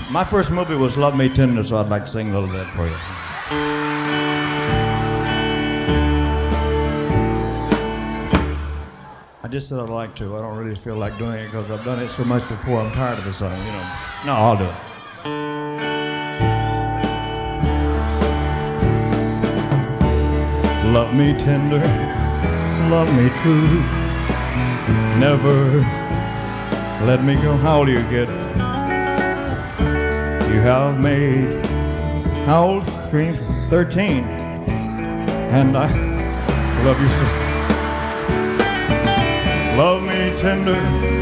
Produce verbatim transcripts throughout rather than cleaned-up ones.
My first movie was Love Me Tender, so I'd like to sing a little bit for you. I just said I'd like to. I don't really feel like doing it because I've done it so much before. I'm tired of it, so, you know. No, I'll do it. Love me tender, love me true. Never let me go. How old do you get? You have made, how old? Dreams? thirteen. And I love you so. Love me tender,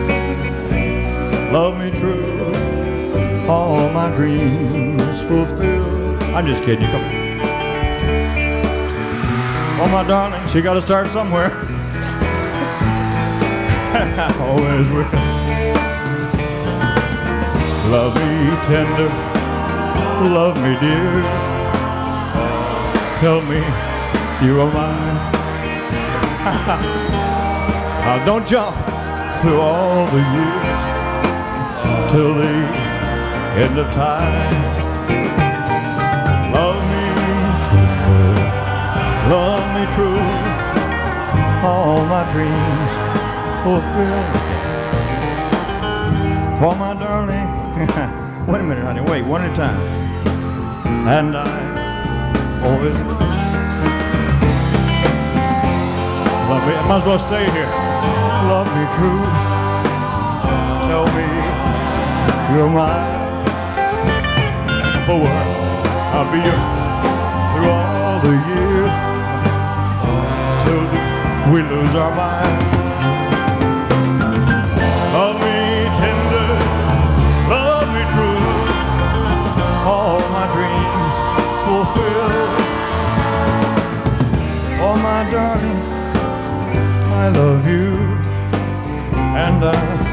love me true. All my dreams fulfilled. I'm just kidding you. Come on. Oh, my darling, she got to start somewhere. Always will. Love me tender, love me dear. Tell me you are mine. Now don't jump through all the years till the end of time. Love me tender, love me true. All my dreams fulfilled. For my darling. Wait a minute, honey. Wait, one at a time. And I always love me. I might as well stay here. Love me true. Tell me you're mine. For I'll be yours through all the years till we lose our mind. Love me tender, love me true. All my dreams fulfilled. Oh, my darling, I love you, and I